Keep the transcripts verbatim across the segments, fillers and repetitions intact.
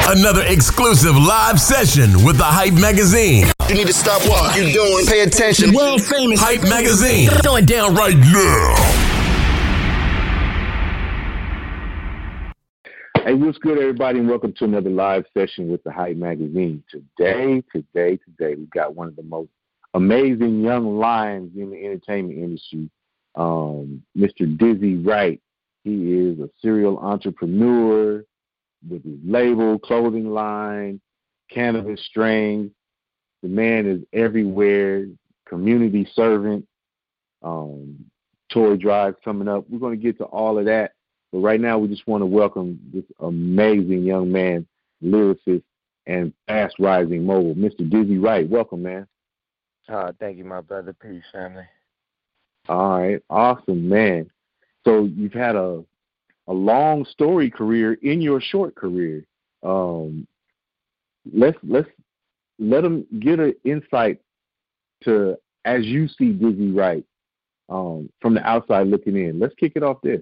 Another exclusive live session with the Hype Magazine. You need to stop what you're doing. Pay attention. World famous Hype Magazine. Going down right now. Hey, what's good, everybody, and welcome to another live session with the Hype Magazine. Today, today, today, we've got one of the most amazing young lions in the entertainment industry, um, Mister Dizzy Wright. He is a serial entrepreneur with his label, clothing line, cannabis strains. The man is everywhere, community servant, um, toy drives coming up. We're going to get to all of that. But right now, we just want to welcome this amazing young man, lyricist, and fast-rising mogul, Mister Dizzy Wright. Welcome, man. Uh, thank you, my brother. Peace, family. All right. Awesome, man. So you've had a a long story career in your short career. Um, let's let's let them get an insight to as you see Dizzy Wright um, from the outside looking in. Let's kick it off there.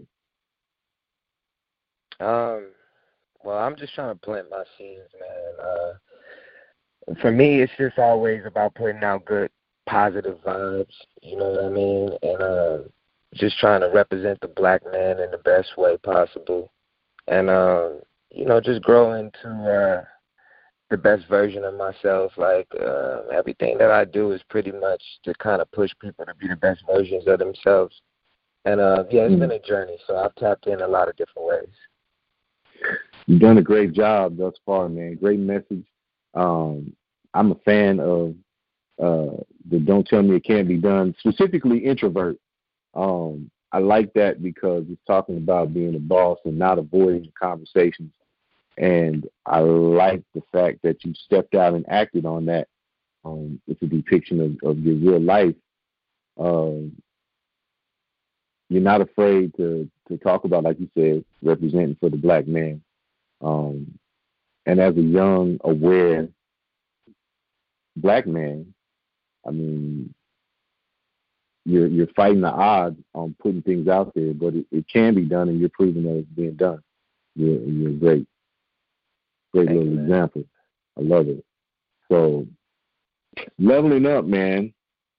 Um, well, I'm just trying to plant my seeds, man. Uh, for me, it's just always about putting out good, positive vibes. You know what I mean? And uh, just trying to represent the black man in the best way possible, and uh, you know, just grow into uh, the best version of myself. Like uh, everything that I do is pretty much to kind of push people to be the best versions of themselves. And uh, yeah, it's mm-hmm. been a journey, so I've tapped in a lot of different ways. You've done a great job thus far, man. Great message. Um, I'm a fan of uh, the Don't Tell Me It Can't Be Done, specifically Introvert. Um, I like that because it's talking about being a boss and not avoiding conversations. And I like the fact that you stepped out and acted on that. Um, it's a depiction of, of your real life. Um, You're not afraid to, to talk about, like you said, representing for the black man. Um, and as a young, aware black man, I mean, you're you're fighting the odds on putting things out there, but it, it can be done, and you're proving that it's being done. You're, you're great. Great Thank little you, example. I love it. So, leveling up, man.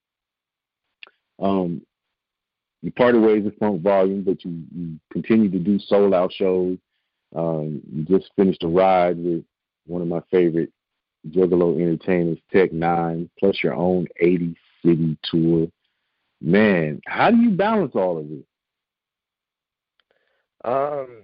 Um, You parted ways with Funk Volume, but you, you continue to do sold-out shows. Um, you just finished a ride with one of my favorite Juggalo entertainers, Tech Nine, plus your own eighty-city tour. Man, how do you balance all of this? Um,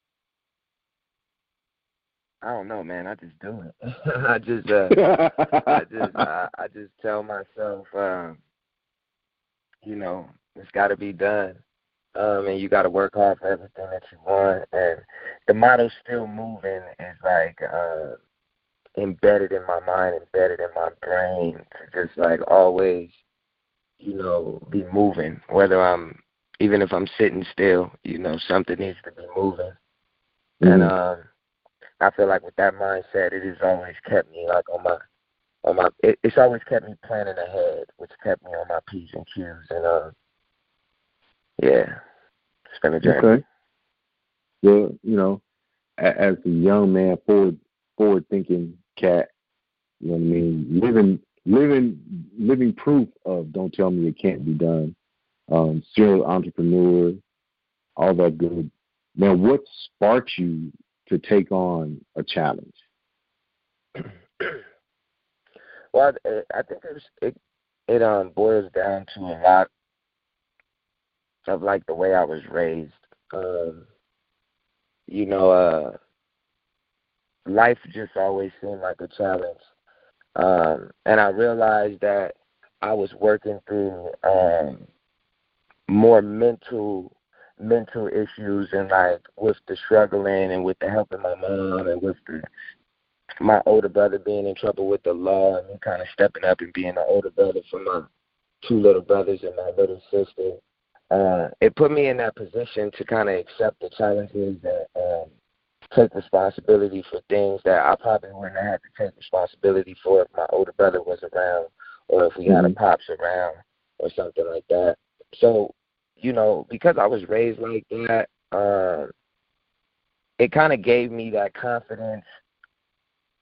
I don't know, man. I just do it. I just, uh, I just, I, I just tell myself, um, you know, it's got to be done, um, and you got to work hard for everything that you want. And the motto "still moving" is like uh, embedded in my mind, embedded in my brain to just like always, you know, be moving. Whether I'm, even if I'm sitting still, you know, something needs to be moving. Mm-hmm. And um, I feel like with that mindset, it has always kept me like on my, on my. It, it's always kept me planning ahead, which kept me on my P's and Q's. And uh, yeah, it's been a journey. Okay. Well, you know, as a young man, forward, forward-thinking cat, you know what I mean, living, living, living proof of "Don't Tell Me It Can't Be Done." Um, serial entrepreneur, all that good. Now, what sparked you to take on a challenge? Well, I, I think it was, it it um boils down to a lot of like the way I was raised. Um, you know, uh, life just always seemed like a challenge, um, and I realized that I was working through um, more mental mental issues, and like with the struggling and with the helping my mom and with the my older brother being in trouble with the law and me kind of stepping up and being the older brother for my two little brothers and my little sister. Uh, it put me in that position to kind of accept the challenges and um, take responsibility for things that I probably wouldn't have had to take responsibility for if my older brother was around or if we mm-hmm. had a pops around or something like that. So, you know, because I was raised like that, uh, it kind of gave me that confidence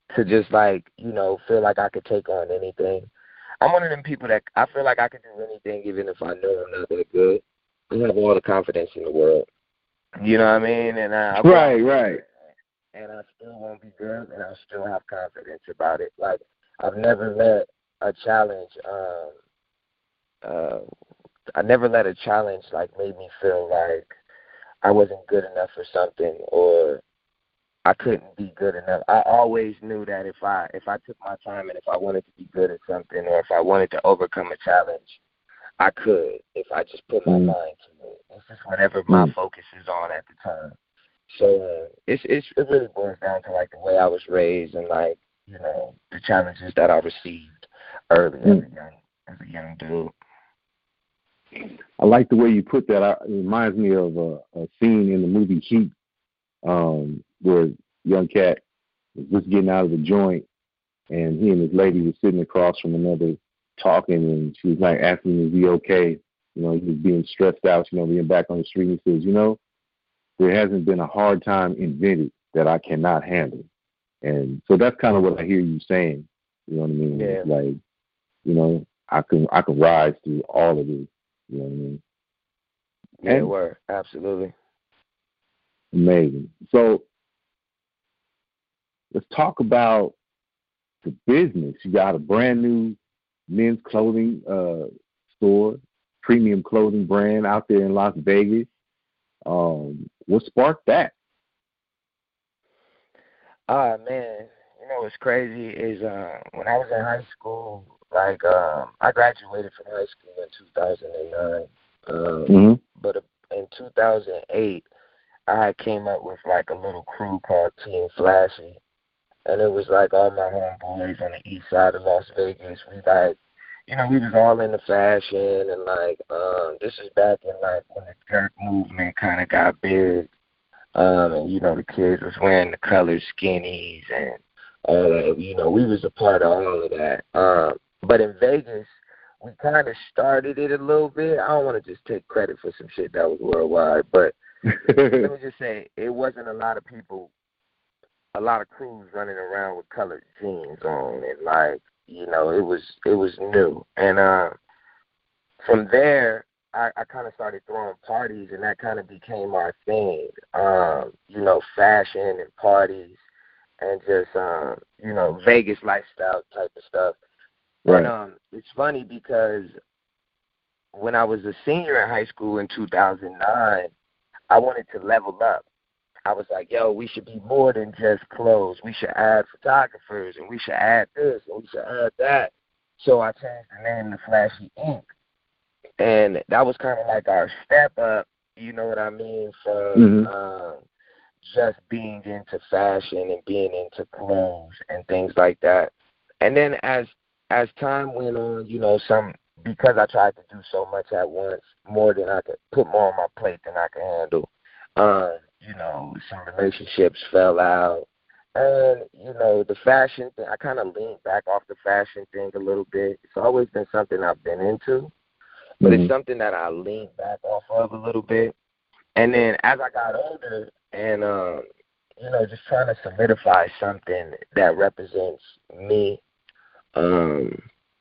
to just like, you know, feel like I could take on anything. I'm one of them people that I feel like I could do anything even if I know I'm not that good. I have all the confidence in the world. You know what I mean? And I, Right, right. And I still won't be good, and I still have confidence about it. Like, I've never let a challenge, um, uh, I never let a challenge, like, made me feel like I wasn't good enough for something or I couldn't be good enough. I always knew that if I if I took my time and if I wanted to be good at something or if I wanted to overcome a challenge, I could if I just put my mm. mind to it. It's just whatever my mm. focus is on at the time. So uh, it's it's it really boils down to like the way I was raised and like, you know, the challenges that I received early mm. as a young as a young dude. I like the way you put that. It reminds me of a, a scene in the movie Heat, um, where young cat was just getting out of the joint, and he and his lady were sitting across from another talking, and she was like asking him, is he okay? You know, he was being stressed out, you know, being back on the street. And he says, you know, there hasn't been a hard time invented that I cannot handle. And so that's kind of what I hear you saying. You know what I mean? Yeah. Like, you know, I can I can rise through all of this. You know what I mean? Yeah, and, were absolutely amazing. So let's talk about the business. You got a brand new men's clothing uh, store, premium clothing brand out there in Las Vegas. Um, what sparked that? Ah, uh, man, you know what's crazy is uh, when I was in high school, like um, I graduated from high school in two thousand nine, um, mm-hmm. but in two thousand eight, I came up with like a little crew called Team Flashy. And it was like all my homeboys on the east side of Las Vegas. We like, you know, we was all into fashion and like, um, this is back in like when the jerk movement kind of got big. Um, and you know, the kids was wearing the colored skinnies and all that. You know, we was a part of all of that. Um, but in Vegas, we kind of started it a little bit. I don't want to just take credit for some shit that was worldwide, but let me just say, it wasn't a lot of people. A lot of crews running around with colored jeans on, and like, you know, it was it was new. And uh, from there, I, I kind of started throwing parties, and that kind of became our thing. Um, you know, fashion and parties, and just um, you know, Vegas lifestyle type of stuff. Right. And um, it's funny because when I was a senior in high school in two thousand nine, I wanted to level up. I was like, yo, we should be more than just clothes. We should add photographers, and we should add this, and we should add that. So I changed the name to Flashy Incorporated. And that was kind of like our step up, you know what I mean, from mm-hmm. uh, just being into fashion and being into clothes and things like that. And then as as time went on, you know, some because I tried to do so much at once, more than I could, put more on my plate than I could handle. Um, you know, some relationships fell out. And, you know, the fashion thing, I kind of leaned back off the fashion thing a little bit. It's always been something I've been into, but mm-hmm. it's something that I leaned back off of a little bit. And then as I got older and, um, you know, just trying to solidify something that represents me, um,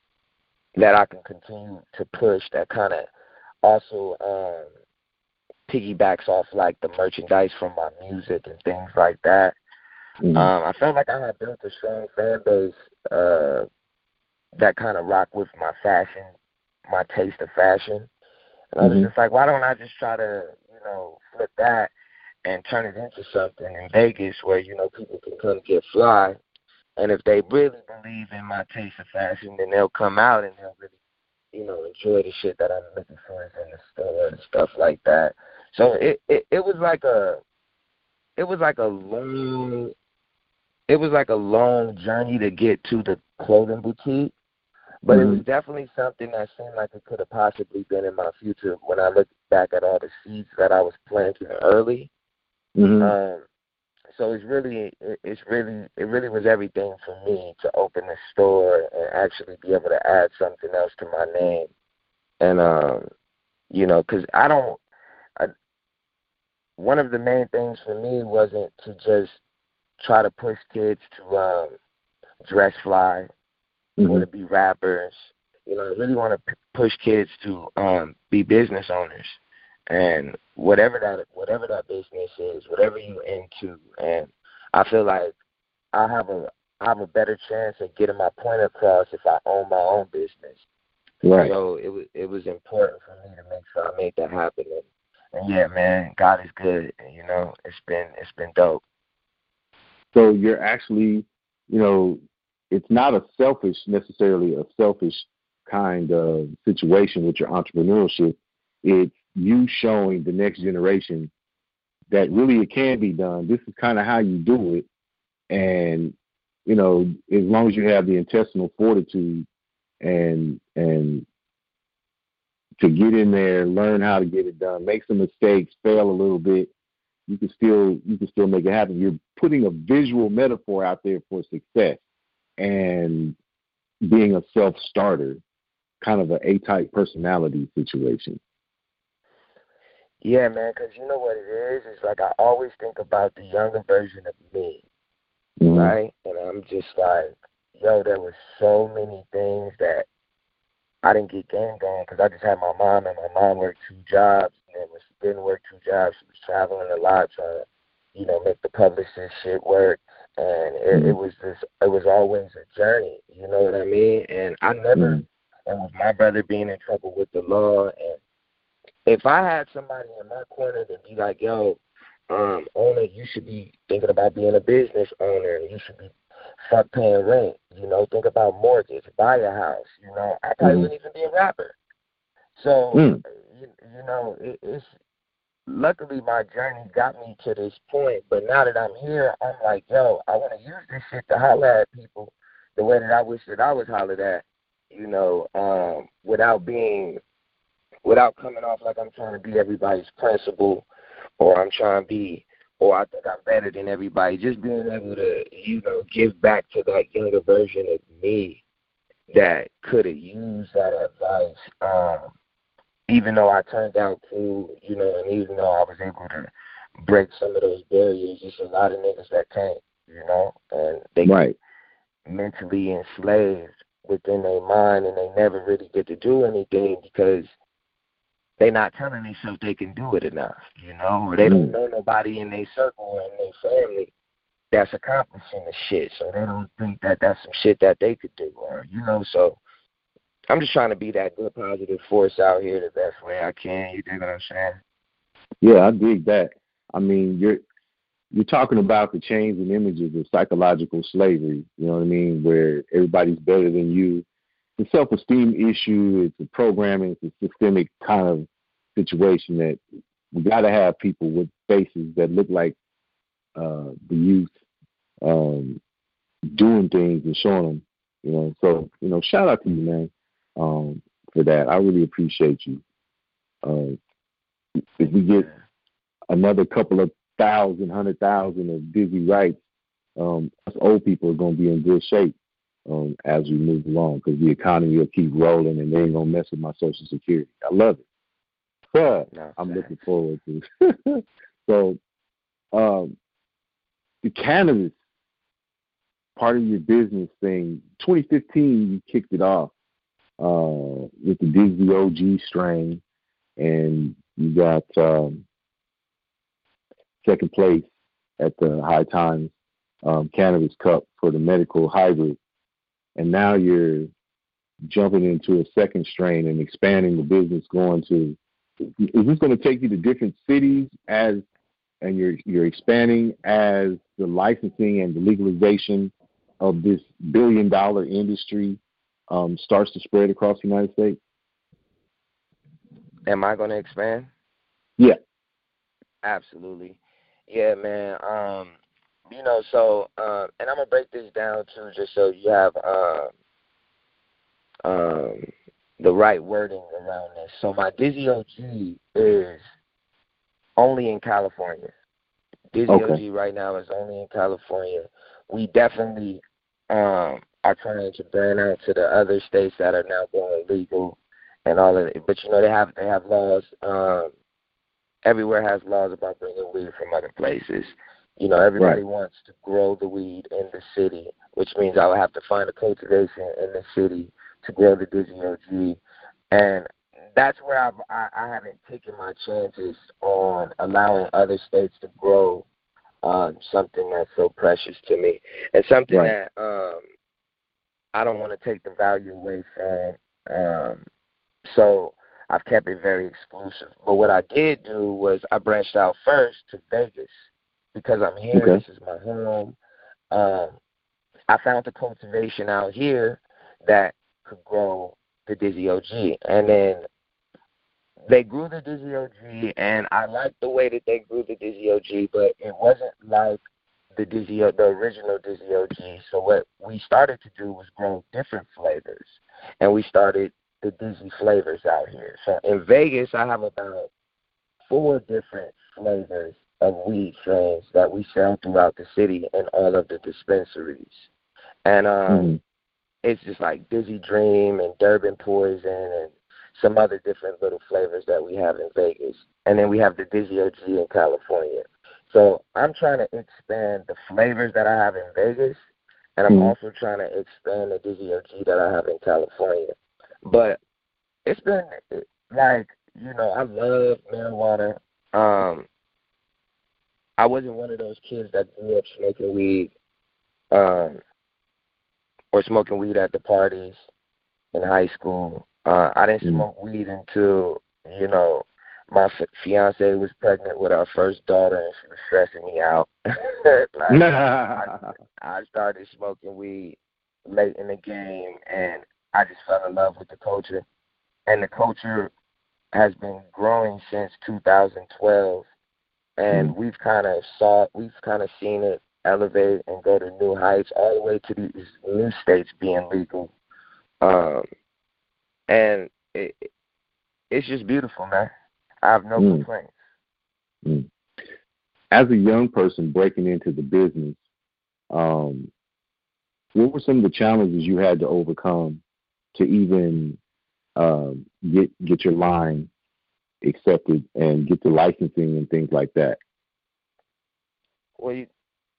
that I can continue to push, that kind of also um, piggybacks off like the merchandise from my music and things like that. Mm-hmm. Um, I felt like I had built a strong fan base uh, that kind of rocked with my fashion, my taste of fashion. And mm-hmm. I was just like, why don't I just try to, you know, flip that and turn it into something in Vegas where, you know, people can come get fly. And if they really believe in my taste of fashion, then they'll come out and they'll really, you know, enjoy the shit that I'm looking for in the store and stuff like that. So it, it, it was like a, it was like a long, it was like a long journey to get to the clothing boutique. But mm-hmm. it was definitely something that seemed like it could have possibly been in my future when I look back at all the seeds that I was planting early. Mm-hmm. Um, so it's really, it's really, it really was everything for me to open the store and actually be able to add something else to my name. And, um, you know, because I don't, I, one of the main things for me wasn't to just try to push kids to, um, dress fly Mm-hmm. or to be rappers. You know, I really want to p- push kids to um, be business owners, and whatever that whatever that business is, whatever you into, and I feel like I have a I have a better chance of getting my point across if I own my own business. Right. So it was it was important for me to make sure I made that happen. And, and yeah, man, God is good. You know, it's been it's been dope. So you're actually, you know, it's not a selfish, necessarily a selfish kind of situation with your entrepreneurship. It's you showing the next generation that really it can be done. This is kind of how you do it. And, you know, as long as you have the intestinal fortitude and and to get in there, learn how to get it done, make some mistakes, fail a little bit, you can still you can still make it happen. You're putting a visual metaphor out there for success and being a self-starter, kind of an A-type personality situation. Yeah, man, because you know what it is? It's like I always think about the younger version of me, Mm-hmm. right? And I'm just like, yo, there were so many things that I didn't get game on because I just had my mom, and my mom worked two jobs. And when she didn't work two jobs, she was traveling a lot trying to, you know, make the publicist shit work. And it, Mm-hmm. it was just, it was always a journey, you know what I mean? And I never, Mm-hmm. and with my brother being in trouble with the law, and if I had somebody in my corner to be like, yo, um, owner, you should be thinking about being a business owner, and you should be fuck paying rent, you know, think about mortgage, buy a house, you know, I probably Mm-hmm. wouldn't even be a rapper. So, Mm. you, you know, it, it's, luckily my journey got me to this point, but now that I'm here, I'm like, yo, I want to use this shit to holler at people the way that I wish that I was hollered at, you know, um, without being, without coming off like I'm trying to be everybody's principal, or I'm trying to be, or I think I'm better than everybody. Just being able to, you know, give back to that younger version of me that could have used that advice. Um, even though I turned out cool, you know, and even though I was able to break some of those barriers, there's a lot of niggas that can't, you know, and they Right. get mentally enslaved within their mind, and they never really get to do anything because they're not telling themselves they can do it enough, you know, or they don't Mm. know nobody in their circle or in their family that's accomplishing the shit, so they don't think that that's some shit that they could do, or, you know, so I'm just trying to be that good, positive force out here the best way I can. You dig what I'm saying? Yeah, I dig that. I mean, you're you're talking about the chains and images of psychological slavery. You know what I mean? Where everybody's better than you. It's a self-esteem issue. It's a programming. It's a systemic kind of situation that we got to have people with faces that look like uh, the youth um, doing things and showing them. You know, so you know, shout out to you, man. Um, for that. I really appreciate you. Uh, if we get another couple of thousand, hundred thousand of Dizzy Wrights, um, us old people are going to be in good shape um, as we move along because the economy will keep rolling and they ain't going to mess with my Social Security. I love it. But No, I'm thanks. looking forward to it. So um, the cannabis part of your business thing, twenty fifteen, you kicked it off. Uh, with the Dizzy O G strain, and you got um, second place at the High Times um, Cannabis Cup for the medical hybrid, and now you're jumping into a second strain and expanding the business. Going to, is this going to take you to different cities as, and you're you're expanding as the licensing and the legalization of this billion dollar industry Um, starts to spread across the United States? Am I going to expand? Yeah. Absolutely. Yeah, man. Um, you know, so, um, and I'm going to break this down, too, just so you have um, um, the right wording around this. So my Dizzy O G is only in California. Dizzy Okay. O G right now is only in California. We definitely um, are trying to brand out to the other states that are now going legal and all of it. But, you know, they have they have laws. Um, everywhere has laws about bringing weed from other places. You know, everybody Right. wants to grow the weed in the city, which means I would have to find a cultivation in the city to grow the Dizzy O G. And that's where I've, I, I haven't taken my chances on allowing other states to grow um, something that's so precious to me, and something Right. that um, I don't want to take the value away from. Um, so I've kept it very exclusive. But what I did do was I branched out first to Vegas because I'm here. Okay. This is my home. Um, I found the cultivation out here that could grow the Dizzy O G, and then they grew the Dizzy O G, and I liked the way that they grew the Dizzy O G, but it wasn't like the Dizzy, the original Dizzy O G. So what we started to do was grow different flavors, and we started the Dizzy flavors out here. So in Vegas, I have about four different flavors of weed strains that we sell throughout the city and all of the dispensaries. And um, Mm-hmm. it's just like Dizzy Dream and Durban Poison and some other different little flavors that we have in Vegas. And then we have the Dizzy O G in California. So I'm trying to expand the flavors that I have in Vegas, and I'm Mhm. also trying to expand the Dizzy O G that I have in California. But it's been like, you know, I love marijuana. Um, I wasn't one of those kids that grew up smoking weed um, or smoking weed at the parties in high school. Uh, I didn't Mhm. smoke weed until, you know, my f- fiance was pregnant with our first daughter, and she was stressing me out. like, I, I started smoking weed late in the game, and I just fell in love with the culture. And the culture has been growing since two thousand twelve, and Mhm. we've kind of saw, we've kind of seen it elevate and go to new heights, all the way to these new states being legal. Um, and it, it's just beautiful, man. I have no Mm. complaints. Mm. As a young person breaking into the business, um, what were some of the challenges you had to overcome to even uh, get get your line accepted and get the licensing and things like that? Well, you,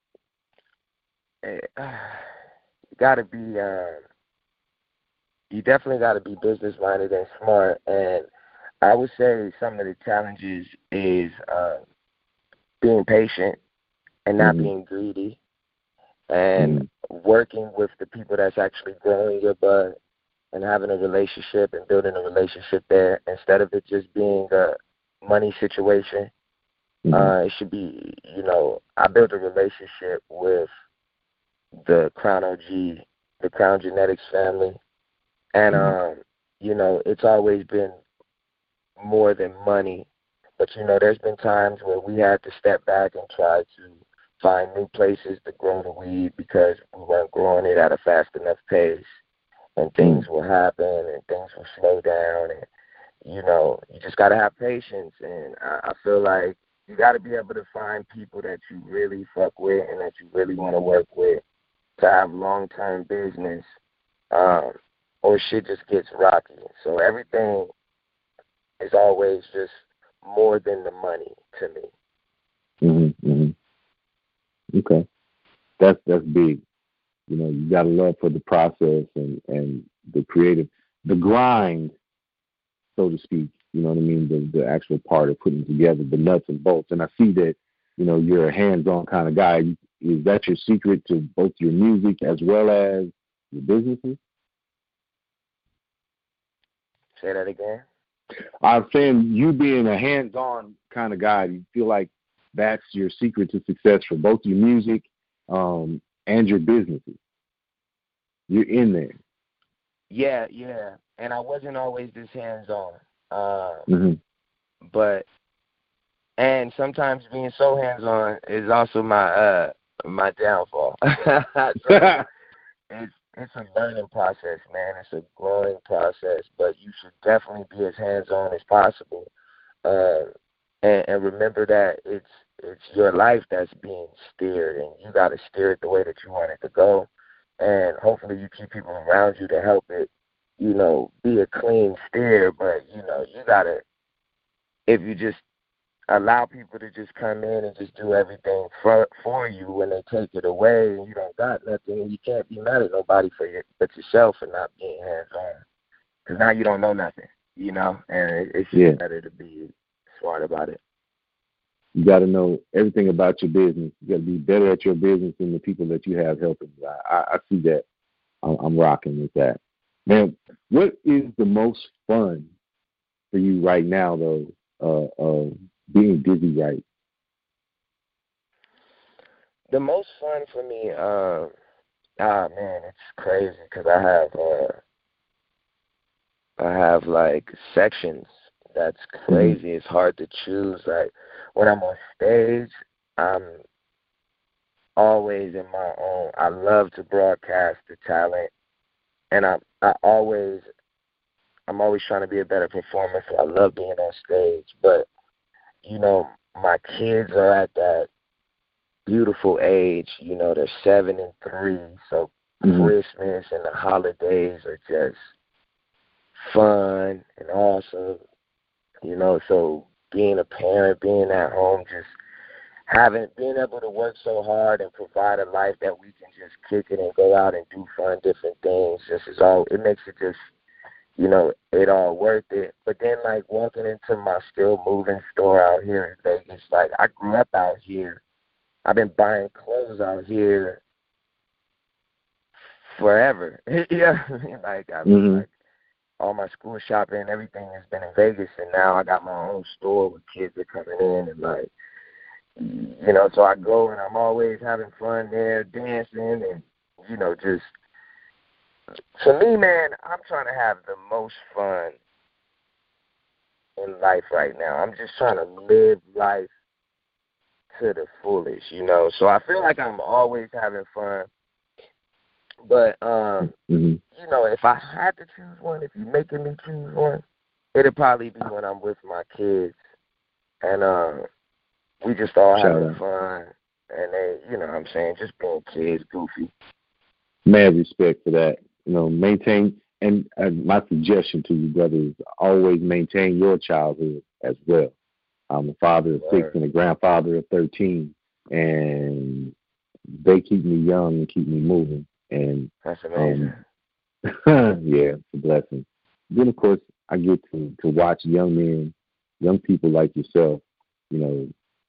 uh, you got to be, uh, you definitely got to be business minded and smart. And I would say some of the challenges is uh, being patient and not Mhm. being greedy, and Mhm. working with the people that's actually growing your bud and having a relationship and building a relationship there instead of it just being a money situation. Mhm. Uh, it should be, you know, I built a relationship with the Crown O G, the Crown Genetics family, and, Mhm. um, you know, it's always been more than money. But, you know, there's been times where we had to step back and try to find new places to grow the weed because we weren't growing it at a fast enough pace. And things will happen and things will slow down. And, you know, you just got to have patience. And I, I feel like you got to be able to find people that you really fuck with and that you really want to work with to have long-term business, um, or shit just gets rocky. So everything is always just more than the money to me. Mhm. Mhm. Okay, that's that's big. You know, you got a love for the process and and the creative, the grind, so to speak. You know what I mean? The the actual part of putting together the nuts and bolts. And I see that, you know, you're a hands-on kind of guy. Is that your secret to both your music as well as your businesses? Say that again? I'm saying you being a hands-on kind of guy, you feel like that's your secret to success for both your music um, and your businesses. You're in there. Yeah, yeah. And I wasn't always this hands-on. Um, Mm-hmm. but and sometimes being so hands-on is also my uh my downfall. So it's it's a learning process, man. It's a growing process, but you should definitely be as hands-on as possible. Uh, and, and remember that it's it's your life that's being steered, and you got to steer it the way that you want it to go. And hopefully, you keep people around you to help it, you know, be a clean steer. But you know, you gotta, if you just allow people to just come in and just do everything for for you. When they take it away and you don't got nothing, you can't be mad at nobody for your, but yourself for not being hands-on. Because now you don't know nothing, you know, and it, it's just Yeah. better to be smart about it. You got to know everything about your business. You got to be better at your business than the people that you have helping you. I, I, I see that. I'm, I'm rocking with that. Man, what is the most fun for you right now, though, uh, of being Dizzy Wright? The most fun for me, uh, ah, man, it's crazy because I have, uh, I have like sections. That's crazy. Mm-hmm. It's hard to choose. Like when I'm on stage, I'm always in my own. I love to broadcast the talent, and I, I always, I'm always trying to be a better performer. So I love being on stage. But you know, my kids are at that beautiful age. You know, they're seven and three. So mm-hmm. Christmas and the holidays are just fun and awesome. You know, so being a parent, being at home, just having, being able to work so hard and provide a life that we can just kick it and go out and do fun, different things, just is all, it makes it just, you know, it all worth it. But then, like, walking into my still moving store out here in Vegas, like, I grew up out here. I've been buying clothes out here forever. Yeah, like, I mean, mm-hmm. like, all my school shopping and everything has been in Vegas, and now I got my own store with kids that are coming in, and like, you know, so I go and I'm always having fun there, dancing, and you know, just for me, man, I'm trying to have the most fun in life right now. I'm just trying to live life to the fullest, you know. So I feel like I'm always having fun. But, um, mm-hmm. you know, if I had to choose one, if you're making me choose one, it'd probably be when I'm with my kids. And um, we just all Shout having out. fun. And they, you know what I'm saying, just being kids, goofy. Mad respect for that. You know, maintain, and uh, my suggestion to you, brother, is always maintain your childhood as well. I'm a father of six and a grandfather of thirteen, and they keep me young and keep me moving. And that's amazing. Um, yeah, it's a blessing. Then, of course, I get to, to watch young men, young people like yourself, you know,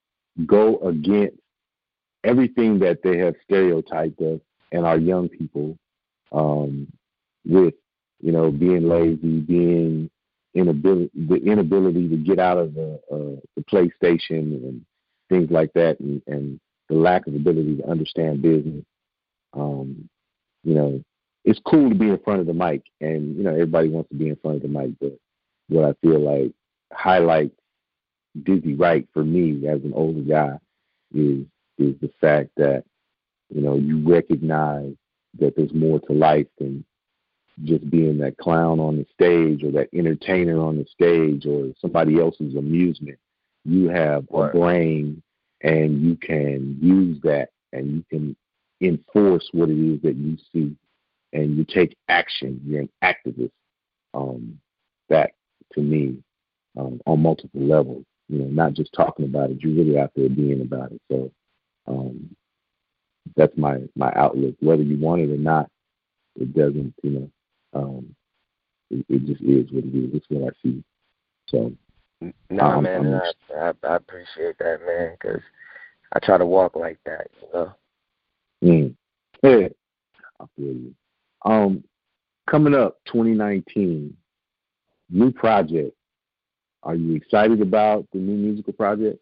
go against everything that they have stereotyped us and our young people um, with, you know, being lazy, being inability, the inability to get out of the, uh, the PlayStation and things like that, and, and the lack of ability to understand business. Um, You know, it's cool to be in front of the mic, and, you know, everybody wants to be in front of the mic, but what I feel like highlights Dizzy Wright for me as an older guy is is the fact that, you know, you recognize that there's more to life than just being that clown on the stage or that entertainer on the stage or somebody else's amusement. You have a brain, and you can use that, and you can enforce what it is that you see, and you take action. You're an activist. Um, that, to me, um, on multiple levels, you know, not just talking about it, you're really out there being about it. So um, that's my, my outlook. Whether you want it or not, it doesn't, you know, um, it, it just is what it is. It's what I see. So, no, um, man, I, I, I appreciate that, man, because I try to walk like that, you know. Mm. Yeah, I feel you. Um, coming up, twenty nineteen, new project. Are you excited about the new musical project?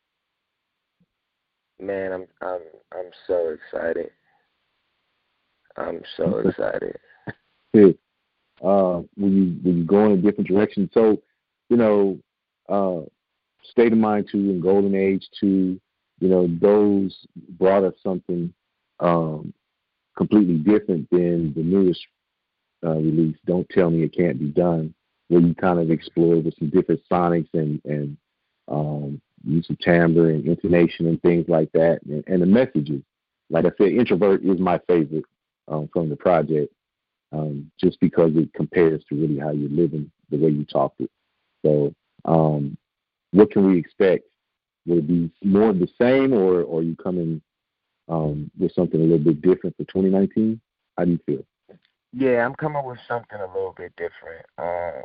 Man, I'm I'm I'm so excited. I'm so excited. Yeah. Uh, will you will you go in a different direction? So, you know, uh, State of Mind two and Golden Age two, you know, those brought us something um, completely different than the newest uh, release, Don't Tell Me It Can't Be Done, where you kind of explored with some different sonics and, and um, use of timbre and intonation and things like that, and, and the messages. Like I said, Introvert is my favorite um, from the project, um, just because it compares to really how you're living, the way you talked it. So um, what can we expect Will it be more of the same, or, or are you coming um, with something a little bit different for twenty nineteen? How do you feel? Yeah, I'm coming with something a little bit different. Um,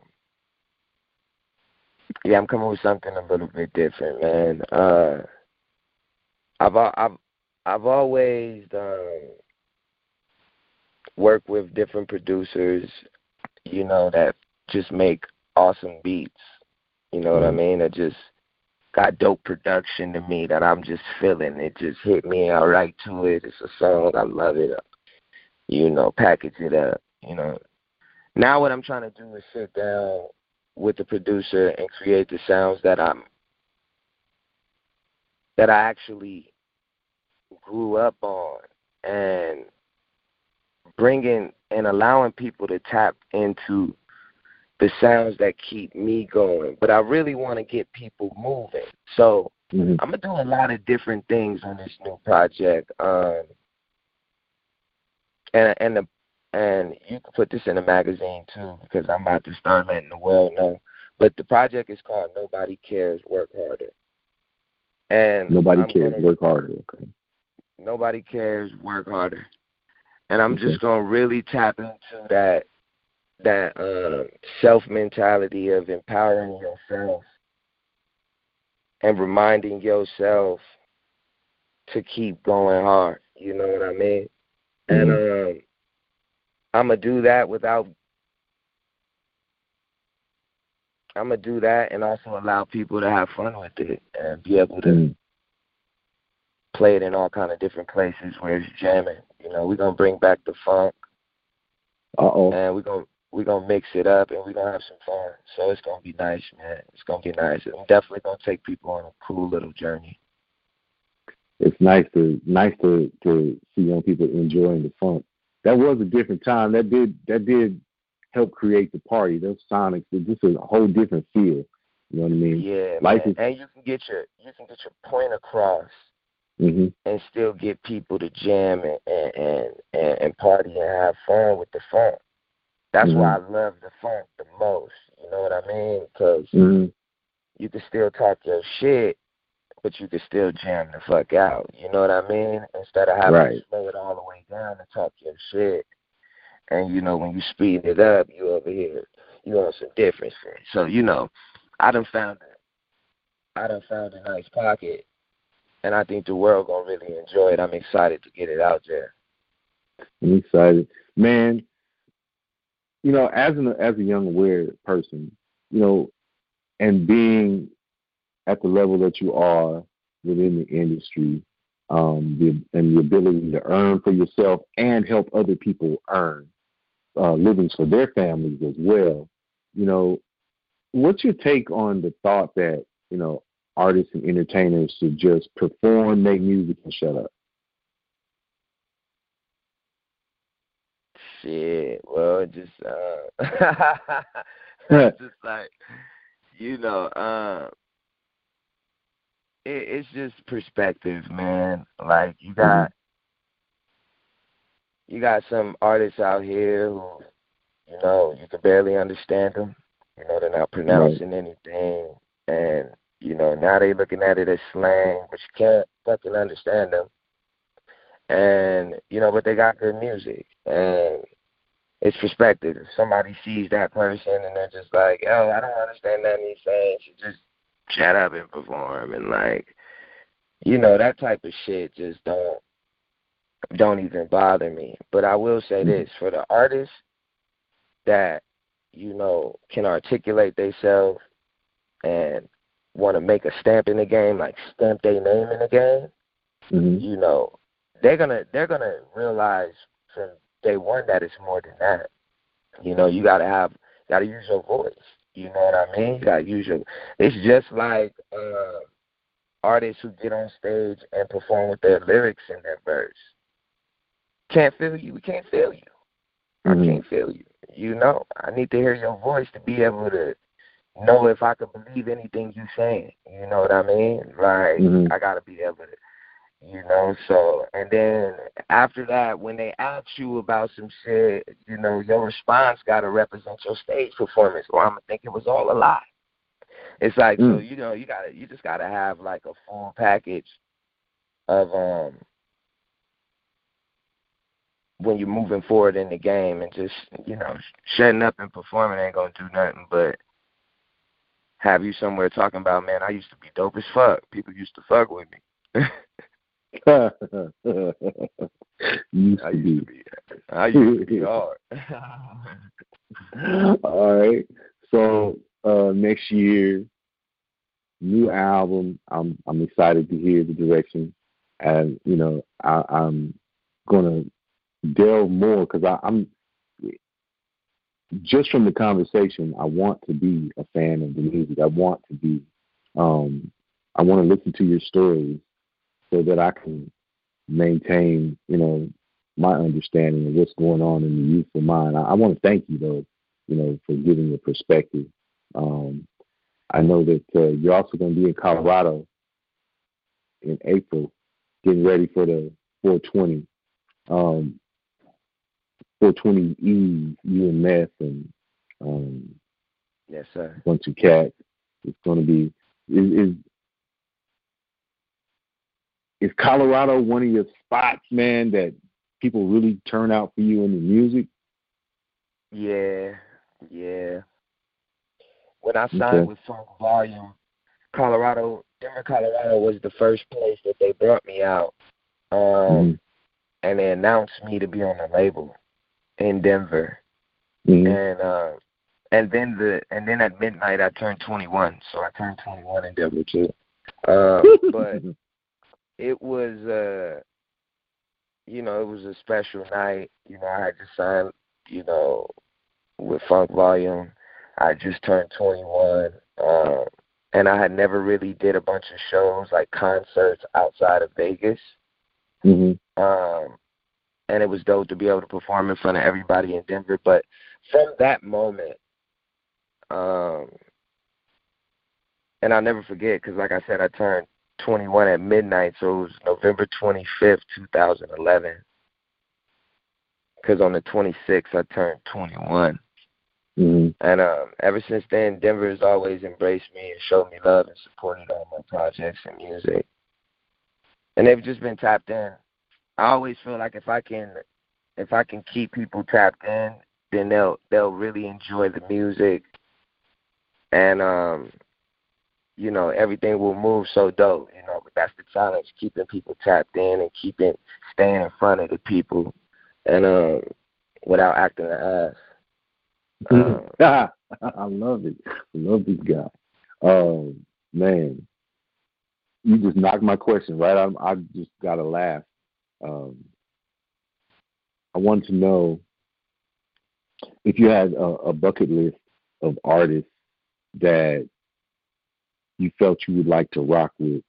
yeah, I'm coming with something a little bit different, man. Uh, I've I've I've always um, worked with different producers, you know, that just make awesome beats. You know what I mean? That just got dope production to me that I'm just feeling. It just hit me. I write to it. It's a song. I love it. You know, package it up. You know. Now what I'm trying to do is sit down with the producer and create the sounds that I'm that I actually grew up on, and bringing and allowing people to tap into the sounds that keep me going. But I really want to get people moving. So mm-hmm. I'm going to do a lot of different things on this new project. Um, and and the, and you can put this in a magazine too, because I'm about to start letting the world know. But the project is called Nobody Cares, Work Harder. And Nobody I'm cares, gonna, work harder. Okay. Nobody cares, work harder. And I'm okay. just going to really tap into that that um, self mentality of empowering yourself and reminding yourself to keep going hard. You know what I mean? Mm-hmm. And um, I'm going to do that without, I'm going to do that and also allow people to have fun with it and be able to mm-hmm. play it in all kind of different places where it's jamming. You know, we're going to bring back the funk. Uh-oh. And we're going to We're going to mix it up, and we're going to have some fun. So it's going to be nice, man. It's going to be nice. I'm definitely going to take people on a cool little journey. It's nice to nice to, to see young people enjoying the funk. That was a different time. That did that did help create the party. Those sonics, this is a whole different feel. You know what I mean? Yeah, Life man. Is, and you can get your you can get your point across mm-hmm. and still get people to jam and and, and, and party and have fun with the funk. That's mm-hmm. why I love the funk the most. You know what I mean? Because mm-hmm. you can still talk your shit, but you can still jam the fuck out. You know what I mean? Instead of having right. to slow it all the way down and talk your shit. And, you know, when you speed it up, you over here, you on some different shit. So, you know, I done found it. I done found a nice pocket, and I think the world going to really enjoy it. I'm excited to get it out there. I'm excited. Man, you know, as an as a young, aware person, you know, and being at the level that you are within the industry, um, the, and the ability to earn for yourself and help other people earn uh, livings for their families as well, you know, what's your take on the thought that, you know, artists and entertainers should just perform, make music, and shut up? Shit, well, it just, uh, it's just like, you know, uh, it, it's just perspective, man. Like, you got, mm-hmm. you got some artists out here who, you know, you can barely understand them. You know, they're not pronouncing right. anything, and, you know, now they looking at it as slang, but you can't fucking understand them. And, you know, but they got good music, and it's perspective. If somebody sees that person and they're just like, yo, I don't understand nothing he's saying, you just shut up and perform. And, like, you know, that type of shit just don't, don't even bother me. But I will say this, for the artists that, you know, can articulate themselves and want to make a stamp in the game, like stamp their name in the game, mm-hmm. you know, they're gonna they're gonna realize from day one that it's more than that. You know, you gotta have gotta use your voice. You know what I mean? You gotta use your. It's just like uh, artists who get on stage and perform with their lyrics in their verse. Can't feel you. We can't feel you. Mm-hmm. I can't feel you. You know, I need to hear your voice to be able to know if I can believe anything you're saying. You know what I mean? Like, mm-hmm. I gotta be able to. You know, so, and then after that, when they ask you about some shit, you know, your response got to represent your stage performance, or I'm going to think it was all a lie. It's like Mm. so you know you got to you just got to have like a full package of um when you're moving forward in the game, and just you know shutting up and performing ain't gonna do nothing but have you somewhere talking about, man, I used to be dope as fuck. People used to fuck with me. used I to used be. to be. I used to be hard. All right. So uh, next year, new album. I'm I'm excited to hear the direction, and you know I, I'm gonna delve more because I'm just from the conversation. I want to be a fan of the music. I want to be. Um, I want to listen to your stories so that I can maintain, you know, my understanding of what's going on in the youthful mind. I, I want to thank you, though, you know, for giving your perspective. Um, I know that uh, you're also going to be in Colorado in April, getting ready for the four twenty, um, four twenty Eve, you and Meth and um, Yes, sir. a bunch of cats. It's going to be is, is is Colorado one of your spots, man, that people really turn out for you in the music? Yeah, yeah. When I signed Okay. with Funk Volume, Colorado, Denver, Colorado was the first place that they brought me out, um, Mm-hmm. and they announced me to be on the label in Denver, Mm-hmm. and uh, and then the and then at midnight I turned twenty-one, so I turned twenty-one in Denver too. Uh, but it was, uh, you know, it was a special night. You know, I had just signed, you know, with Funk Volume. I just turned twenty-one, um, and I had never really did a bunch of shows, like concerts outside of Vegas. Mm-hmm. Um, and it was dope to be able to perform in front of everybody in Denver. But from that moment, um, and I'll never forget, because like I said, I turned twenty-one at midnight, so it was November twenty-fifth, twenty eleven. Because on the twenty-sixth, I turned twenty-one. Mm-hmm. And um, ever since then, Denver has always embraced me and showed me love and supported all my projects and music. And they've just been tapped in. I always feel like if I can, if I can keep people tapped in, then they'll they'll really enjoy the music, and um, you know, everything will move so dope. You know, but that's the challenge: keeping people tapped in and keeping staying in front of the people, and um, without acting an ass. Um, I love it. I love this guy. Oh, man. You just knocked my question right. I, I just got to laugh. Um, I wanted to know if you had a, a bucket list of artists that you felt you would like to rock with.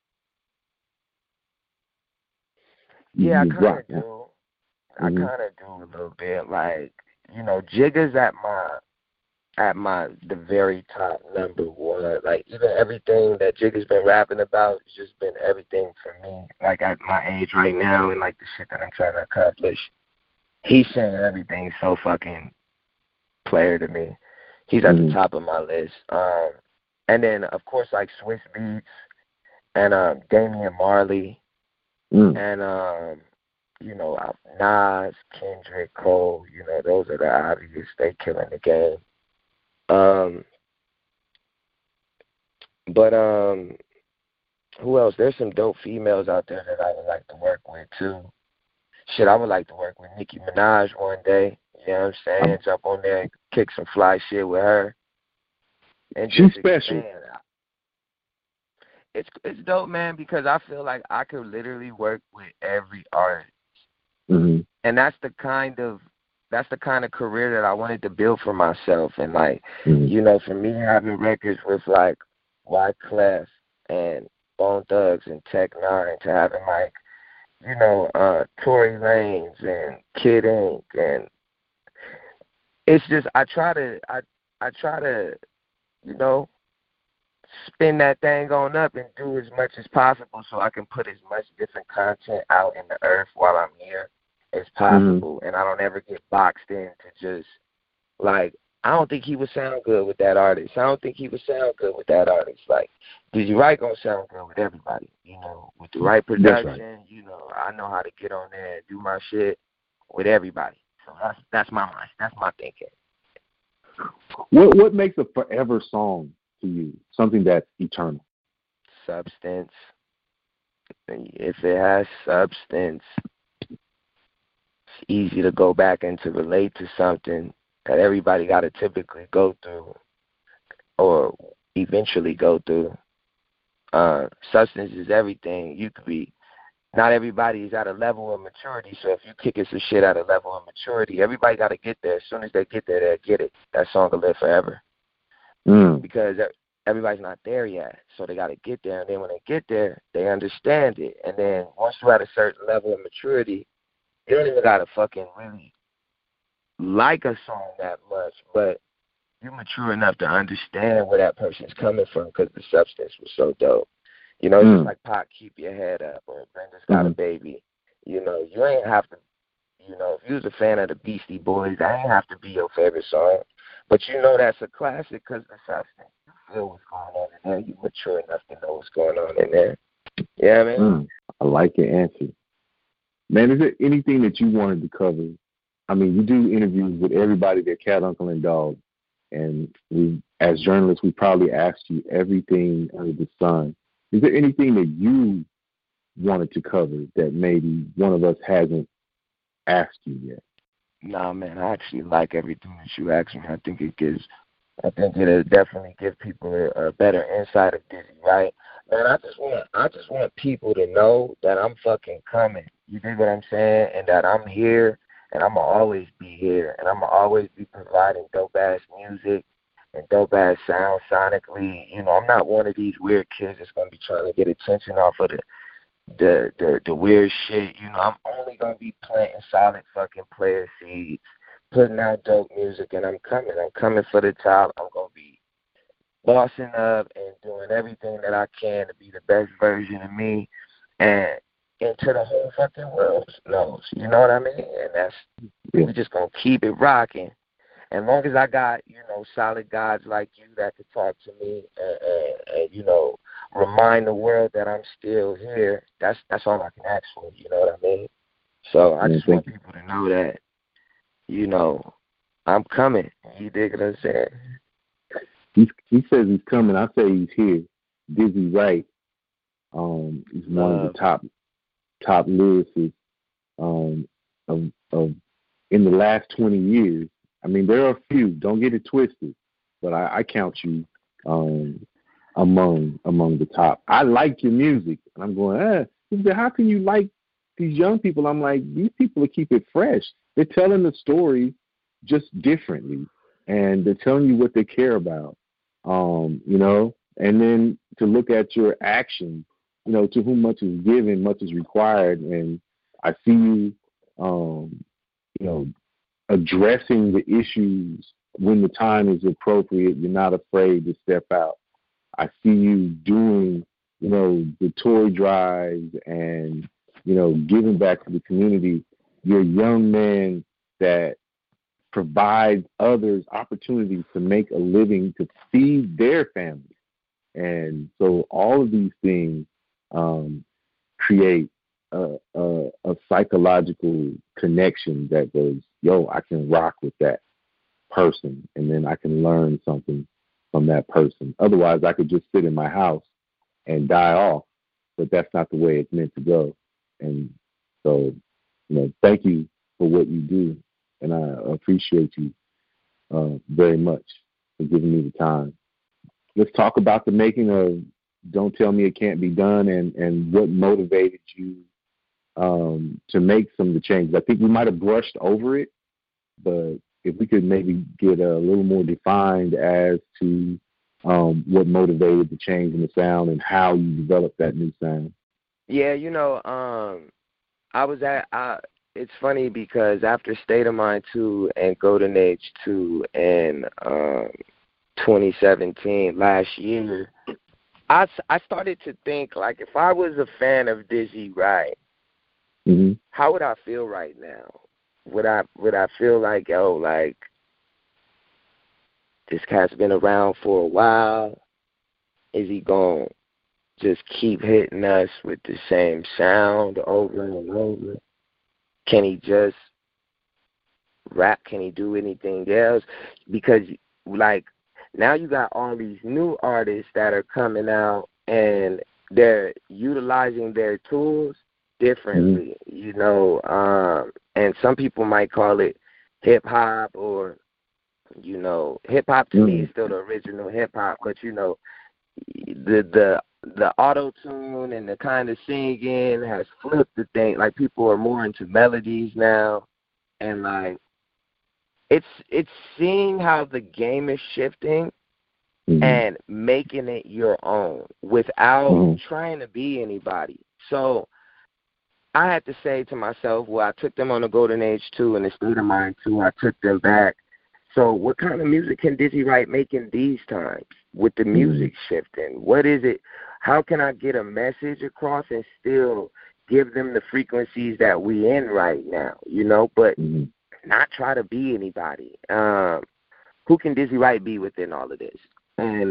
yeah, I You kind rock, of huh? do. I Mhm. kind of do a little bit. Like, you know, Jigga's at my at my the very top number one. Like, even everything that Jigga's been rapping about has just been everything for me. Like, at my age right now and like the shit that I'm trying to accomplish, he's saying everything so fucking player to me. He's at Mhm. the top of my list. Um, and then of course like Swiss Beats and um, Damian Marley Mm. and um, you know uh, Nas, Kendrick, Cole. You know, those are the obvious. They killing the game. Um, but um, who else? There's some dope females out there that I would like to work with too. Shit, I would like to work with Nicki Minaj one day. You know what I'm saying? Jump on there and kick some fly shit with her. And She's just special. expand. It's it's dope, man, because I feel like I could literally work with every artist. Mm-hmm. And that's the kind of that's the kind of career that I wanted to build for myself. And like, Mm-hmm. you know, for me having records with like Wyclef and Bone Thugs and Tech Nine, to having like, you know, uh Tory Lanez and Kid Ink, and it's just I try to I I try to, you know, spin that thing on up and do as much as possible so I can put as much different content out in the earth while I'm here as possible. Mm-hmm. And I don't ever get boxed in to just, like, I don't think he would sound good with that artist. I don't think he would sound good with that artist. Like, Dizzy Wright gonna sound good with everybody, you know, with the right production. Right. You know, I know how to get on there and do my shit with everybody. So that's that's my mind. That's my thinking. What what makes a forever song to you? Something that's eternal. Substance. If it has substance, it's easy to go back and to relate to something that everybody got to typically go through or eventually go through. Uh, substance is everything. You could be, not everybody is at a level of maturity, so if you kicking some shit at a level of maturity, everybody got to get there. As soon as they get there, they'll get it. That song will live forever. Mm. Because everybody's not there yet, so they got to get there. And then when they get there, they understand it. And then once you're at a certain level of maturity, you don't even got to fucking really like a song that much, but you're mature enough to understand where that person's coming from because the substance was so dope. You know, it's mm. just like Pac, Keep Your Head Up, or Brenda's Got mm-hmm. a Baby. You know, you ain't have to, you know, if you was a fan of the Beastie Boys, that ain't have to be your favorite song. But you know that's a classic because the substance. You feel what's going on in there. You're mature enough to know what's going on in there. Yeah, man. Mm. I like your answer. Man, is there anything that you wanted to cover? I mean, you do interviews with everybody, their cat, uncle, and dog. And we, as journalists, we probably asked you everything under the sun. Is there anything that you wanted to cover that maybe one of us hasn't asked you yet? Nah, man, I actually like everything that you asked me. I think it gives, I think it'll definitely give people a, a better insight of Dizzy, right? Man, I just want, I just want people to know that I'm fucking coming. You dig what I'm saying? And that I'm here. And I'm going to always be here, and I'm going to always be providing dope-ass music and dope-ass sound sonically. You know, I'm not one of these weird kids that's going to be trying to get attention off of the the the, the weird shit. You know, I'm only going to be planting solid fucking player seeds, putting out dope music, and I'm coming. I'm coming for the top. I'm going to be bossing up and doing everything that I can to be the best version of me. And into the whole fucking world knows. You know what I mean? And that's, yeah. we just going to keep it rocking. As long as I got, you know, solid guys like you that could talk to me and, and, and, you know, remind the world that I'm still here, that's that's all I can ask for. You know what I mean? So I just want people to know that, you know, I'm coming. You dig what I'm saying? He, he says he's coming. I say he's here. Dizzy Wright. Um, he's one uh, of the top top lyricists um, of, of in the last twenty years. I mean, there are a few. Don't get it twisted, but I, I count you um, among among the top. I like your music, and I'm going. Eh. He said, how can you like these young people? I'm like, these people are keep it fresh. They're telling the story just differently, and they're telling you what they care about. Um, you know, and then to look at your actions. You know, to whom much is given, much is required. And I see you, um, you know, addressing the issues when the time is appropriate. You're not afraid to step out. I see you doing, you know, the toy drives and, you know, giving back to the community. You're a young man that provides others opportunities to make a living, to feed their families. And so all of these things Um, create a, a, a psychological connection that goes, yo, I can rock with that person, and then I can learn something from that person. Otherwise, I could just sit in my house and die off, but that's not the way it's meant to go. And so, you know, thank you for what you do, and I appreciate you uh, very much for giving me the time. Let's talk about the making of Don't Tell Me It Can't Be Done, and, and what motivated you um, to make some of the changes. I think we might have brushed over it, but if we could maybe get a little more defined as to um, what motivated the change in the sound and how you developed that new sound. Yeah, you know, um, I was at, I, it's funny because after State of Mind two and Golden Age two and um, twenty seventeen, last year, I, I started to think, like, if I was a fan of Dizzy Wright, mm-hmm. how would I feel right now? Would I would I feel like, oh, like, this cat's been around for a while. Is he going to just keep hitting us with the same sound over and over? Can he just rap? Can he do anything else? Because, like, now you got all these new artists that are coming out and they're utilizing their tools differently, mm-hmm. you know, um, and some people might call it hip-hop or, you know, hip-hop to mm-hmm. me is still the original hip-hop, but, you know, the the the auto-tune and the kind of singing has flipped the thing. Like, people are more into melodies now, and, like, it's it's seeing how the game is shifting mm-hmm. and making it your own without mm-hmm. trying to be anybody. So I had to say to myself, well, I took them on the Golden Age too, and the State of Mind too. I took them back. So what kind of music can Dizzy Wright make in these times with the music mm-hmm. shifting? What is it? How can I get a message across and still give them the frequencies that we in right now, you know, but mm-hmm. not try to be anybody? Um, who can Dizzy Wright be within all of this? And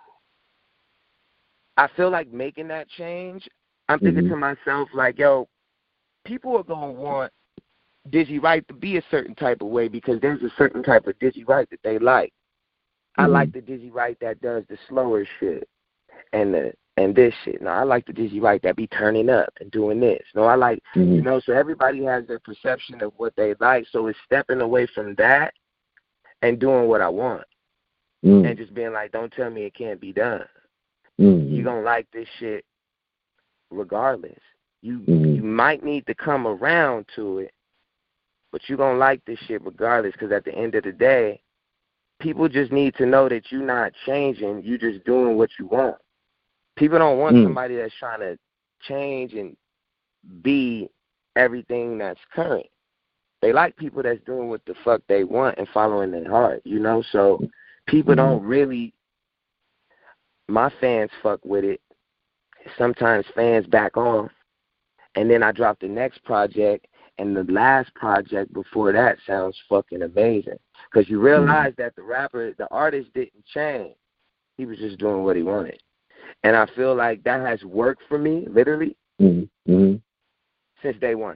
I feel like making that change, I'm thinking mm-hmm. to myself, like, yo, people are going to want Dizzy Wright to be a certain type of way because there's a certain type of Dizzy Wright that they like. Mm-hmm. I like the Dizzy Wright that does the slower shit and the and this shit. No, I like the Dizzy Wright that be turning up and doing this. No, I like, mm-hmm. you know, so everybody has their perception of what they like. So it's stepping away from that and doing what I want mm-hmm. and just being like, don't tell me it can't be done. Mm-hmm. You're going to like this shit regardless. You mm-hmm. you might need to come around to it, but you're going to like this shit regardless because at the end of the day, people just need to know that you're not changing. You're just doing what you want. People don't want mm. somebody that's trying to change and be everything that's current. They like people that's doing what the fuck they want and following their heart, you know? So people mm-hmm. don't really, my fans fuck with it. Sometimes fans back off. And then I drop the next project, and the last project before that sounds fucking amazing. Because you realize mm-hmm. that the rapper, the artist didn't change. He was just doing what he wanted. And I feel like that has worked for me, literally, mm-hmm. since day one.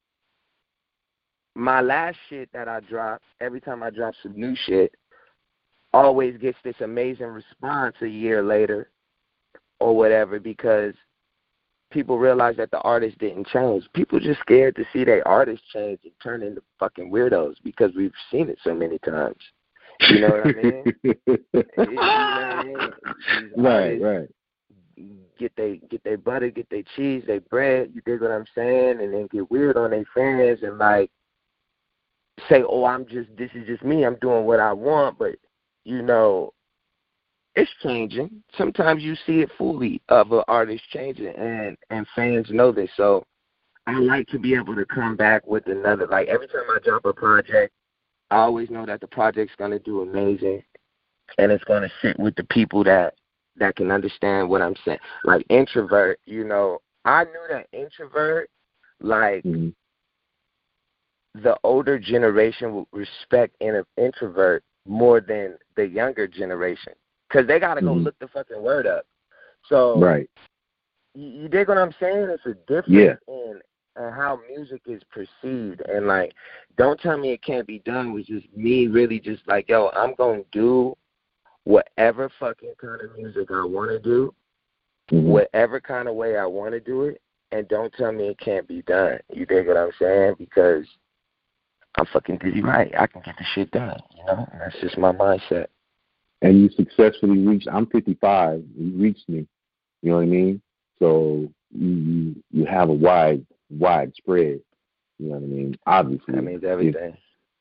My last shit that I drop, every time I drop some new shit, always gets this amazing response a year later or whatever because people realize that the artist didn't change. People just scared to see their artist change and turn into fucking weirdos because we've seen it so many times. You know what I mean? you know what I mean? Right, right. Get they get their butter, get their cheese, their bread. You dig what I'm saying? And then get weird on their fans and like say, "Oh, I'm just this is just me. I'm doing what I want." But you know, it's changing. Sometimes you see it fully of an artist changing, and and fans know this. So I like to be able to come back with another. Like every time I drop a project, I always know that the project's gonna do amazing, and it's gonna sit with the people that that can understand what I'm saying. Like Introvert, you know, I knew that Introvert, like mm-hmm. the older generation would respect an introvert more than the younger generation. Because they got to go mm-hmm. look the fucking word up. So, right. you, you dig what I'm saying? It's a difference yeah. in uh, how music is perceived. And, like, don't tell me it can't be done with just me really just like, yo, I'm going to do whatever fucking kind of music I want to do, mm-hmm. whatever kind of way I want to do it, and don't tell me it can't be done. You dig what I'm saying? Because I'm fucking Dizzy Wright. I can get the shit done, you know? And that's just my mindset. And you successfully reached, I'm fifty-five, you reached me, you know what I mean? So you you have a wide, wide spread, you know what I mean? Obviously. That means everything.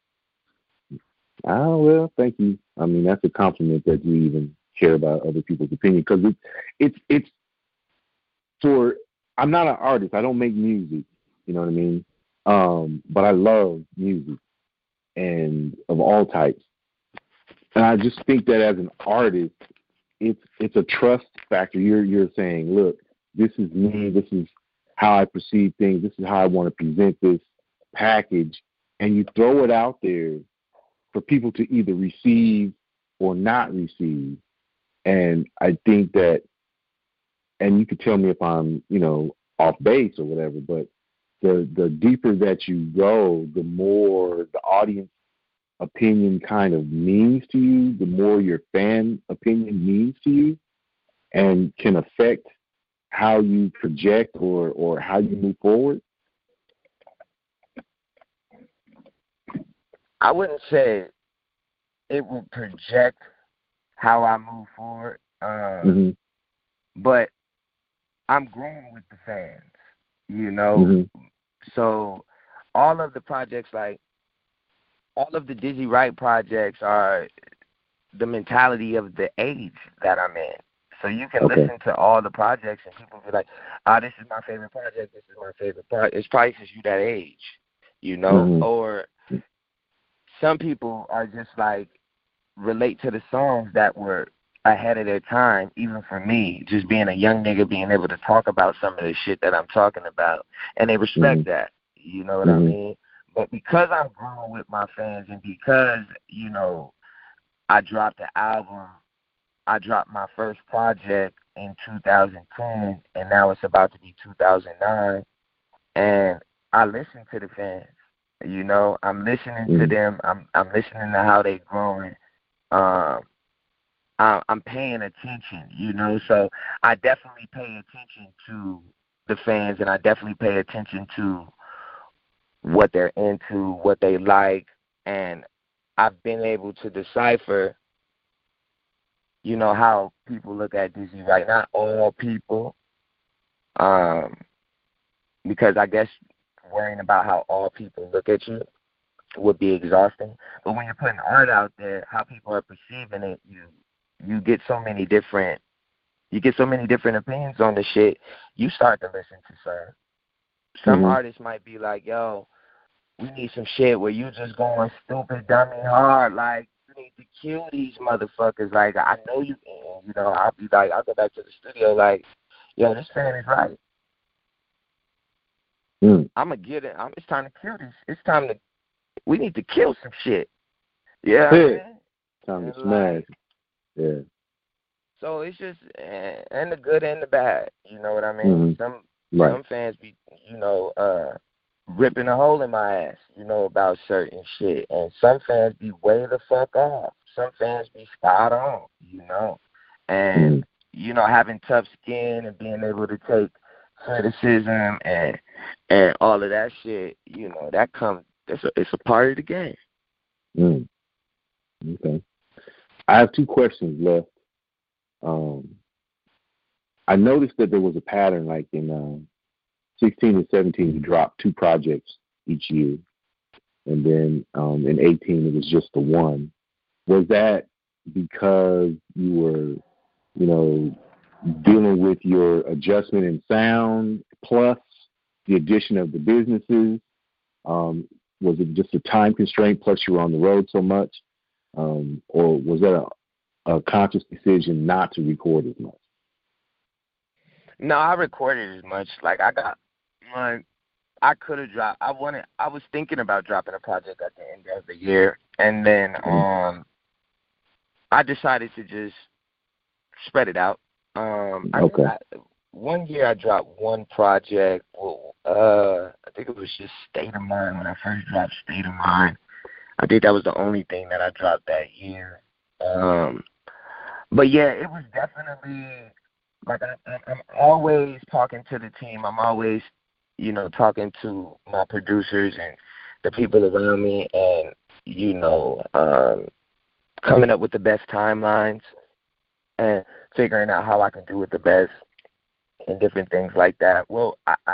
Ah, well, thank you. I mean, that's a compliment that you even care about other people's opinion because it's, it's, it's for, I'm not an artist. I don't make music, you know what I mean? Um, but I love music and of all types. And I just think that as an artist, it's it's a trust factor. You're you're saying, look, this is me. This is how I perceive things. This is how I want to present this package, and you throw it out there for people to either receive or not receive. And I think that, and you could tell me if I'm, you know, off base or whatever, but the the deeper that you go, the more the audience opinion kind of means to you, the more your fan opinion means to you, and can affect how you project or, or how you move forward? I wouldn't say it will project how I move forward, um, mm-hmm. but I'm growing with the fans, you know. Mm-hmm. So all of the projects, like all of the Dizzy Wright projects, are the mentality of the age that I'm in. So you can okay. listen to all the projects and people be like, "Ah, oh, this is my favorite project. This is my favorite project." It's probably because you that age, you know. Mm-hmm. Or some people are just like relate to the songs that were ahead of their time. Even for me, just being a young nigga, being able to talk about some of the shit that I'm talking about, and they respect mm-hmm. that. You know what mm-hmm. I mean? But because I'm growing with my fans, and because you know, I dropped the album. I dropped my first project in two thousand ten, and now it's about to be two thousand nine, and I listen to the fans. You know, I'm listening mm-hmm. to them. I'm I'm listening to how they're growing. Um, I, I'm paying attention. You know, so I definitely pay attention to the fans, and I definitely pay attention to what they're into, what they like, and I've been able to decipher, you know, how people look at Dizzy Wright. Not all people, um, because I guess worrying about how all people look at you would be exhausting. But when you're putting art out there, how people are perceiving it, you you get so many different you get so many different opinions on the shit. You start to listen to some. Some mm-hmm. artists might be like, "Yo, we need some shit where you just going stupid, dummy hard, like." Need to kill these motherfuckers. Like, I know you can. You know, I'll be like, I'll go back to the studio like, yo, this fan is right. Mm. I'm going to get it. I'm, it's time to kill this. It's time to, we need to kill some shit. Yeah. Hey. I mean? Time and to smash. Like, yeah. So it's just, and the good and the bad. You know what I mean? Mm-hmm. Some right. some fans be, you know, uh, ripping a hole in my ass, you know, about certain shit. And some fans be way the fuck off. Some fans be spot on, you know. And, mm. you know, having tough skin and being able to take criticism and and all of that shit, you know, that comes, it's a, it's a part of the game. Mm. Okay. I have two questions left. Um, I noticed that there was a pattern, like in um, sixteen and seventeen, you dropped two projects each year. And then um, in eighteen, it was just the one. Was that because you were, you know, dealing with your adjustment in sound plus the addition of the businesses? Um, was it just a time constraint plus you were on the road so much? Um, or was that a, a conscious decision not to record as much? No, I recorded as much. Like, I got, like, I could have dropped. I wanted. I was thinking about dropping a project at the end of the year, and then um, I decided to just spread it out. Um, I okay. I, one year I dropped one project. Well, uh, I think it was just State of Mind when I first dropped State of Mind. I think that was the only thing that I dropped that year. Um, but yeah, it was definitely. Like, I, I'm always talking to the team. I'm always, you know, talking to my producers and the people around me and, you know, um, coming up with the best timelines and figuring out how I can do it the best and different things like that. Well, I, I,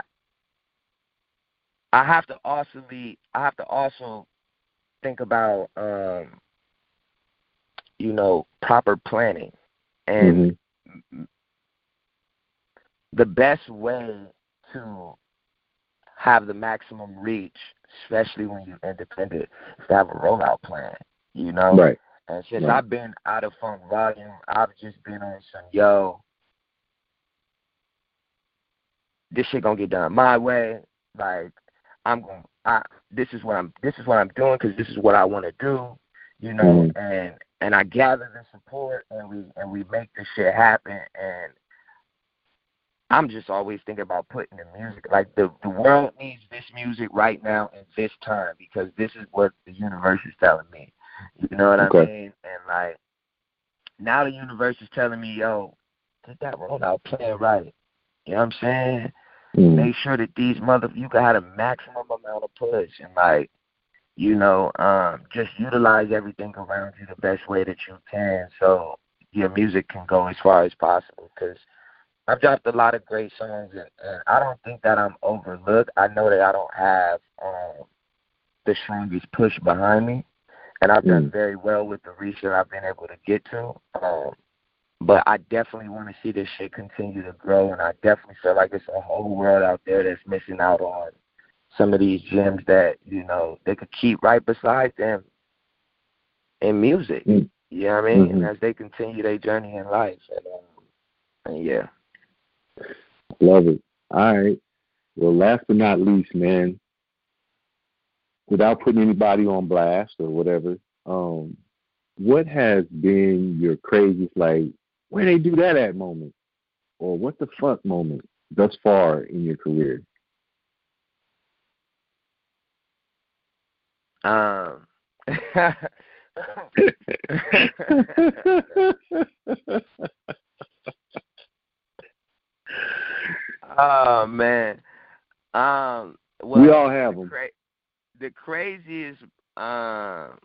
I have to also be, I have to also think about, um, you know, proper planning and mm-hmm. the best way to have the maximum reach, especially when you're independent, is to have a rollout plan, you know? Right. And since right. I've been out of Funk Volume, I've just been on some, yo, this shit gonna get done my way. Like, I'm going, I, this is what I'm, this is what I'm doing because this is what I want to do, you know? Mm-hmm. And and I gather the support, and we and we make this shit happen. And I'm just always thinking about putting the music, like the, the world needs this music right now in this time, because this is what the universe is telling me. You know what okay. I mean? And like, now the universe is telling me, yo, get that roll out, play it right. You know what I'm saying? Mm. Make sure that these mother, you got a maximum amount of push, and like, you know, um, just utilize everything around you the best way that you can, so your music can go as far as possible. Because I've dropped a lot of great songs, and, and I don't think that I'm overlooked. I know that I don't have um, the strongest push behind me, and I've done mm. very well with the reach that I've been able to get to. Um, but I definitely want to see this shit continue to grow, and I definitely feel like it's a whole world out there that's missing out on some of these gems that, you know, they could keep right beside them in music. Mm. You know what I mean? Mm-hmm. And as they continue their journey in life. And, um, and yeah. Love it. All right. Well, last but not least, man, without putting anybody on blast or whatever, um, what has been your craziest, like, where they do that at moment? Or what the fuck moment thus far in your career? Um. Oh man, um, well, we all have the them. Cra- the craziest, um,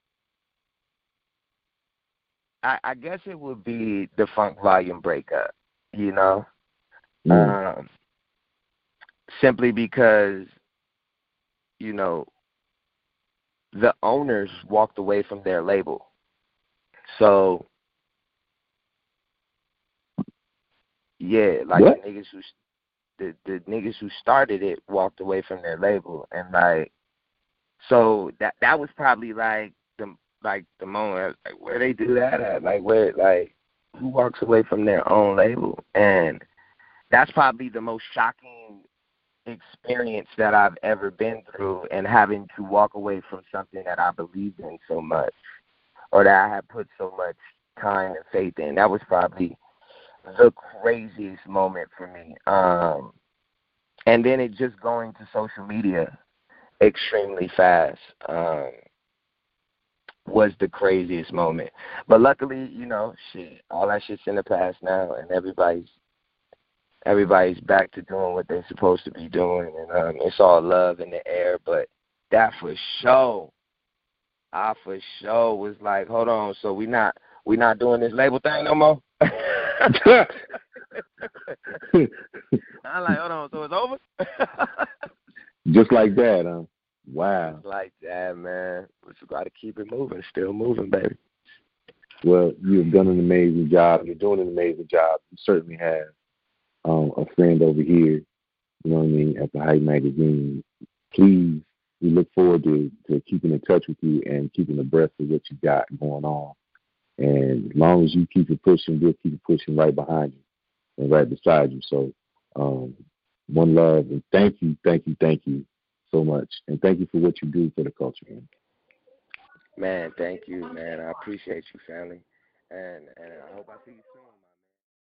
I, I guess it would be the Funk Volume breakup. You know, mm. um, simply because, you know, the owners walked away from their label, so yeah, like what? the niggas who. The, the niggas who started it walked away from their label, and like, so that that was probably like the like the moment, like, where they do that at, like where like who walks away from their own label, and that's probably the most shocking experience that I've ever been through, and having to walk away from something that I believed in so much, or that I had put so much time and faith in. That was probably the craziest moment for me. Um, and then it just going to social media extremely fast um, was the craziest moment. But luckily, you know, shit, all that shit's in the past now, and everybody's everybody's back to doing what they're supposed to be doing, and um, it's all love in the air. But that for sure, I for sure was like, hold on, so we not we not doing this label thing no more? I'm like, hold on, so it's over? Just like that, huh? Wow. Just like that, man. We just got to keep it moving, still moving, baby. Well, you've done an amazing job. You're doing an amazing job. You certainly have um, a friend over here, you know what I mean, at the Hype Magazine. Please, we look forward to, to keeping in touch with you and keeping abreast of what you got going on. And as long as you keep it pushing, we'll keep it pushing right behind you and right beside you. So um, one love, and thank you, thank you, thank you so much. And thank you for what you do for the culture, man. Man, thank you, man. I appreciate you, family. And, and I hope I see you soon.